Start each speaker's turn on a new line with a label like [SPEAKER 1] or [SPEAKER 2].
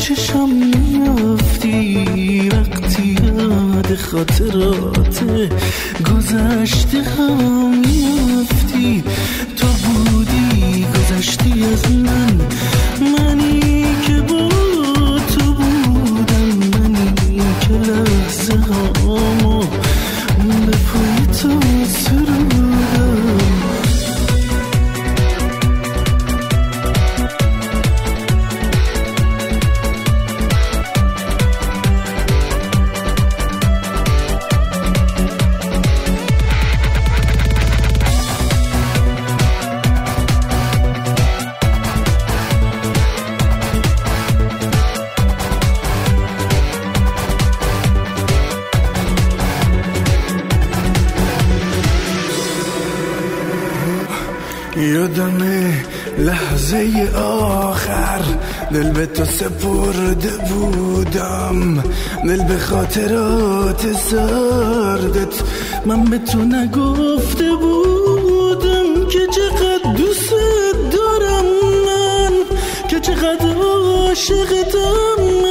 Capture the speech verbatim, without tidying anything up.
[SPEAKER 1] چشم میافتی وقتی یاد خاطرات گذشته هم میافتی. تو بودی گذشتی از من، منی که با تو بودم، منی که لحظه هامو به پای تو سرودم. یادمه لحظه آخر دل به تو سپرده بودم، دل به خاطرات سردت من به تو نگفته بودم که چقدر دوست دارم من، که چقدر عاشقتم